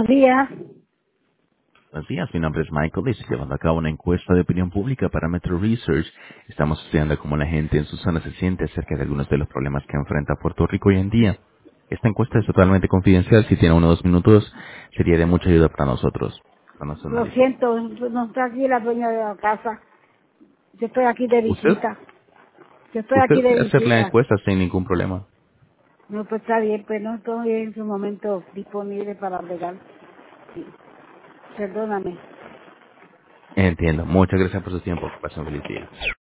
Buenos días. Buenos días, mi nombre es Michael y estoy llevando a cabo una encuesta de opinión pública para Metro Research. Estamos estudiando cómo la gente en su zona se siente acerca de algunos de los problemas que enfrenta Puerto Rico hoy en día. Esta encuesta es totalmente confidencial. Si tiene 1 o 2 minutos, sería de mucha ayuda para nosotros, para nuestro Lo análisis. siento, no está aquí la dueña de la casa. Yo estoy aquí de ¿Usted? visita. Yo estoy aquí ¿Usted de puede hacer la visita. encuesta sin ningún problema? No, pues está bien, pues no estoy en su momento disponible para bregar. Sí, perdóname. Entiendo. Muchas gracias por su tiempo. Que pasen un feliz día.